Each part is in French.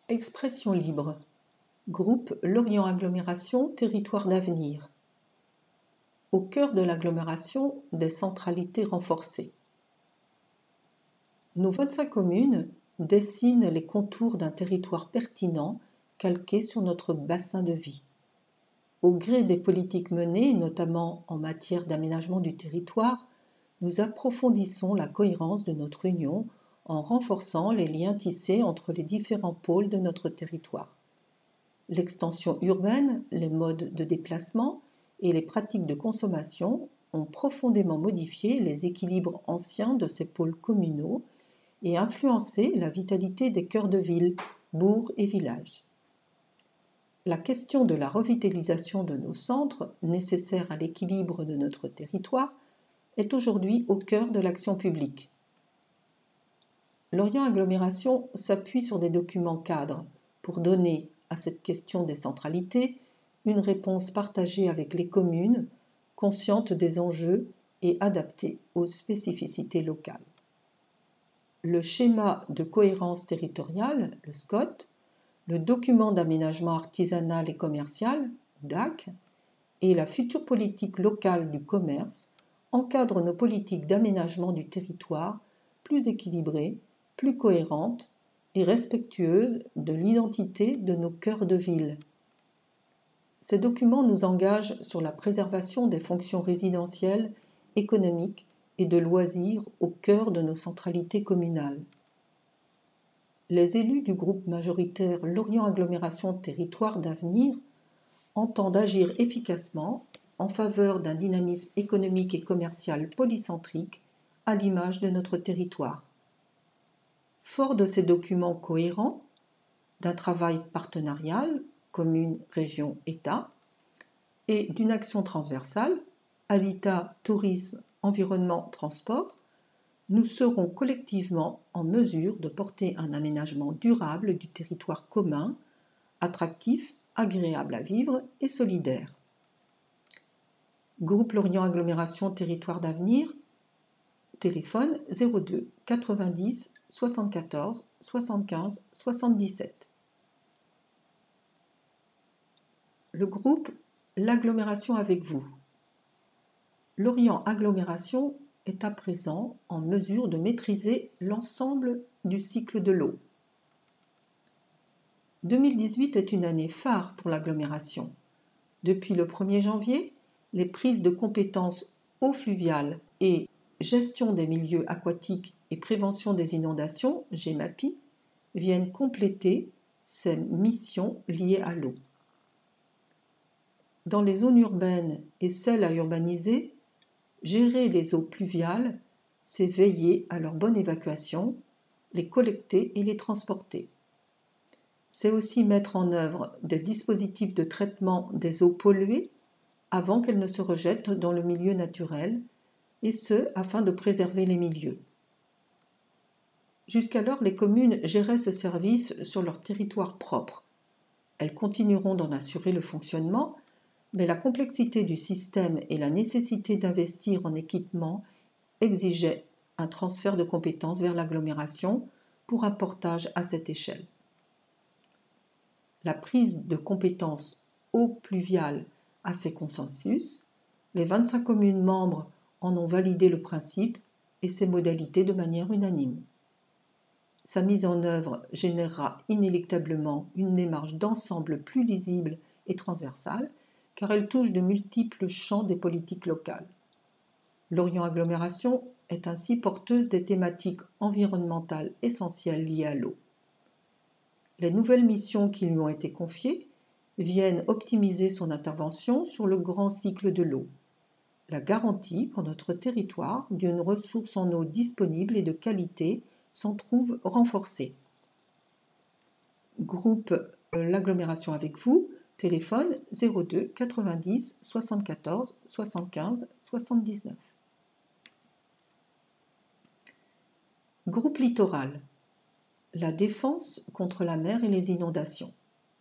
Expression libre. Groupe Lorient Agglomération Territoire d'avenir. Au cœur de l'agglomération, des centralités renforcées. Nos 25 communes dessinent les contours d'un territoire pertinent calqué sur notre bassin de vie. Au gré des politiques menées, notamment en matière d'aménagement du territoire, nous approfondissons la cohérence de notre union en renforçant les liens tissés entre les différents pôles de notre territoire. L'extension urbaine, les modes de déplacement et les pratiques de consommation ont profondément modifié les équilibres anciens de ces pôles communaux et influencé la vitalité des cœurs de ville, bourgs et villages. La question de la revitalisation de nos centres, nécessaire à l'équilibre de notre territoire, est aujourd'hui au cœur de l'action publique. Lorient Agglomération s'appuie sur des documents cadres pour donner à cette question des centralités une réponse partagée avec les communes, conscientes des enjeux et adaptée aux spécificités locales. Le schéma de cohérence territoriale, le SCOT, le document d'aménagement artisanal et commercial, DAC, et la future politique locale du commerce encadrent nos politiques d'aménagement du territoire plus équilibrées, plus cohérentes et respectueuses de l'identité de nos cœurs de ville. Ces documents nous engagent sur la préservation des fonctions résidentielles, économiques et de loisirs au cœur de nos centralités communales. Les élus du groupe majoritaire Lorient Agglomération Territoire d'avenir entendent agir efficacement en faveur d'un dynamisme économique et commercial polycentrique à l'image de notre territoire. Fort de ces documents cohérents, d'un travail partenarial, commune, région, État, et d'une action transversale, habitat, tourisme, environnement, transport, nous serons collectivement en mesure de porter un aménagement durable du territoire commun, attractif, agréable à vivre et solidaire. Groupe Lorient Agglomération Territoire d'avenir, téléphone 02 90 74 75 77. Le groupe L'agglomération avec vous. Lorient Agglomération est à présent en mesure de maîtriser l'ensemble du cycle de l'eau. 2018 est une année phare pour l'agglomération. Depuis le 1er janvier, les prises de compétences eau fluviale et gestion des milieux aquatiques et prévention des inondations, GEMAPI, viennent compléter ces missions liées à l'eau. Dans les zones urbaines et celles à urbaniser, gérer les eaux pluviales, c'est veiller à leur bonne évacuation, les collecter et les transporter. C'est aussi mettre en œuvre des dispositifs de traitement des eaux polluées avant qu'elles ne se rejettent dans le milieu naturel, et ce, afin de préserver les milieux. Jusqu'alors, les communes géraient ce service sur leur territoire propre. Elles continueront d'en assurer le fonctionnement, mais la complexité du système et la nécessité d'investir en équipement exigeaient un transfert de compétences vers l'agglomération pour un portage à cette échelle. La prise de compétences eau pluviale a fait consensus, les 25 communes membres en ont validé le principe et ses modalités de manière unanime. Sa mise en œuvre générera inéluctablement une démarche d'ensemble plus lisible et transversale, car elle touche de multiples champs des politiques locales. Lorient Agglomération est ainsi porteuse des thématiques environnementales essentielles liées à l'eau. Les nouvelles missions qui lui ont été confiées viennent optimiser son intervention sur le grand cycle de l'eau. La garantie pour notre territoire d'une ressource en eau disponible et de qualité s'en trouve renforcée. Groupe L'agglomération avec vous, téléphone 02 90 74 75 79. Groupe Littoral. La défense contre la mer et les inondations.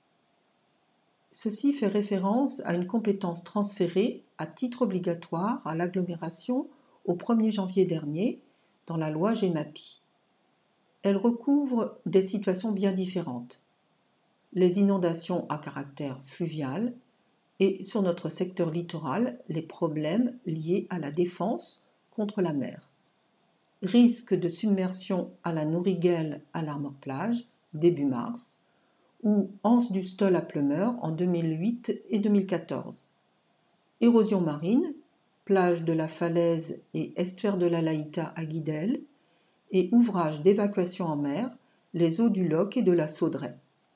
Ceci fait référence à une compétence transférée à titre obligatoire à l'agglomération au 1er janvier dernier dans la loi GEMAPI. Elle recouvre des situations bien différentes. les inondations à caractère fluvial et sur notre secteur littoral, les problèmes liés à la défense contre la mer. Risque de submersion à la Nourriguel à l'Armor-Plage, début mars, ou anse du Stoll à Pleumeur en 2008 et 2014. Érosion marine, plage de la Falaise et estuaire de la Laïta à Guidel, et ouvrage d'évacuation en mer, les eaux du Loc et de la Sauderaie.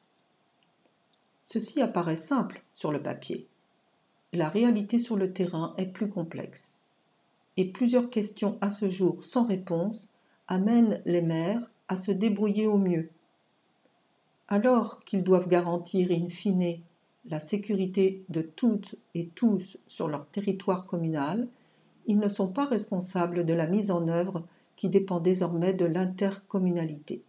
Ceci apparaît simple sur le papier. La réalité sur le terrain est plus complexe. Et plusieurs questions à ce jour sans réponse amènent les maires à se débrouiller au mieux. Alors qu'ils doivent garantir in fine la sécurité de toutes et tous sur leur territoire communal, ils ne sont pas responsables de la mise en œuvre qui dépend désormais de l'intercommunalité.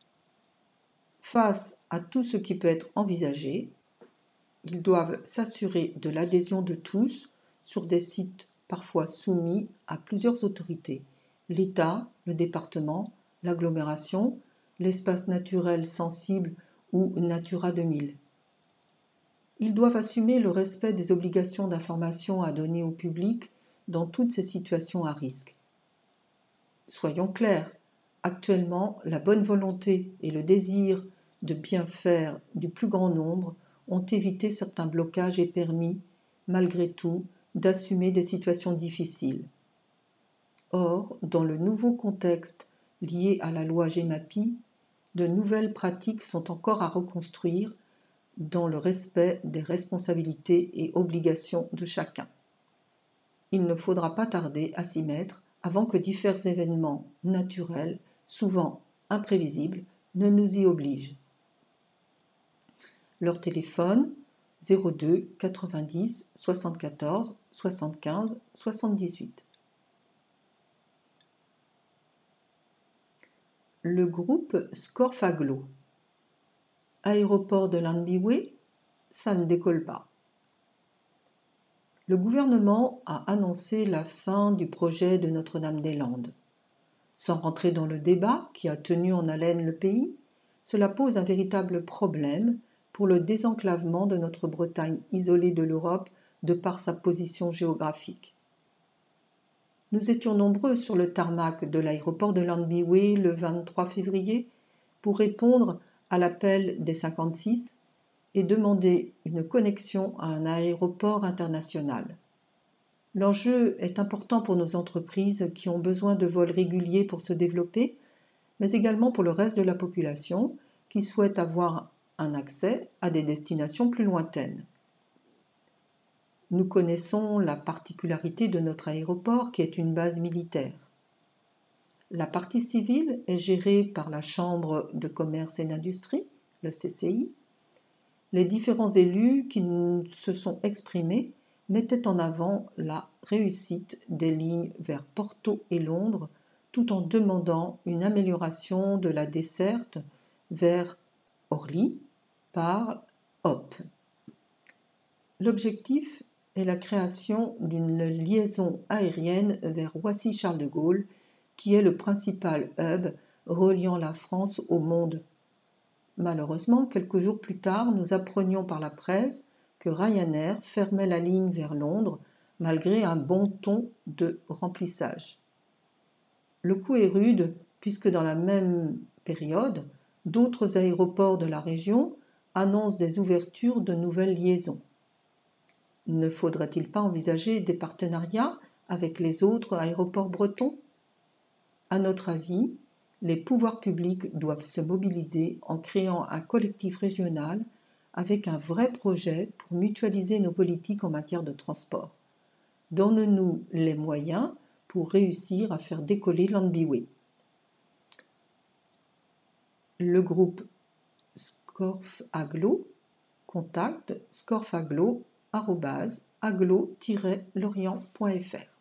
Face à tout ce qui peut être envisagé, ils doivent s'assurer de l'adhésion de tous sur des sites parfois soumis à plusieurs autorités, l'État, le département, l'agglomération, l'espace naturel sensible ou Natura 2000. Ils doivent assumer le respect des obligations d'information à donner au public dans toutes ces situations à risque. Soyons clairs, actuellement, la bonne volonté et le désir de bien faire du plus grand nombre ont évité certains blocages et permis, malgré tout, d'assumer des situations difficiles. Or, dans le nouveau contexte lié à la loi GEMAPI, de nouvelles pratiques sont encore à reconstruire dans le respect des responsabilités et obligations de chacun. Il ne faudra pas tarder à s'y mettre avant que divers événements naturels, souvent imprévisibles, ne nous y obligent. Leur téléphone 02 90 74 75 78. Le groupe Scorfaglo. Aéroport de Llanbiwé, ça ne décolle pas. Le gouvernement a annoncé la fin du projet de Notre-Dame-des-Landes. Sans rentrer dans le débat qui a tenu en haleine le pays, cela pose un véritable problème pour le désenclavement de notre Bretagne isolée de l'Europe de par sa position géographique. Nous étions nombreux sur le tarmac de l'aéroport de Llanbiwé le 23 février pour répondre à l'appel des 56 et demander une connexion à un aéroport international. L'enjeu est important pour nos entreprises qui ont besoin de vols réguliers pour se développer, mais également pour le reste de la population qui souhaite avoir un accès à des destinations plus lointaines. Nous connaissons la particularité de notre aéroport qui est une base militaire. La partie civile est gérée par la Chambre de commerce et d'industrie, le CCI. Les différents élus qui se sont exprimés mettaient en avant la réussite des lignes vers Porto et Londres tout en demandant une amélioration de la desserte vers Orly par Hop. L'objectif est la création d'une liaison aérienne vers Roissy-Charles de Gaulle, qui est le principal hub reliant la France au monde. Malheureusement, quelques jours plus tard, nous apprenions par la presse que Ryanair fermait la ligne vers Londres malgré un bon ton de remplissage. Le coup est rude puisque dans la même période, d'autres aéroports de la région annoncent des ouvertures de nouvelles liaisons. Ne faudrait-il pas envisager des partenariats avec les autres aéroports bretons ? À notre avis, les pouvoirs publics doivent se mobiliser en créant un collectif régional avec un vrai projet pour mutualiser nos politiques en matière de transport. Donne-nous les moyens pour réussir à faire décoller Llanbiwé. Le groupe Scorfaglo, contact scorfaglo@aglo-lorient.fr.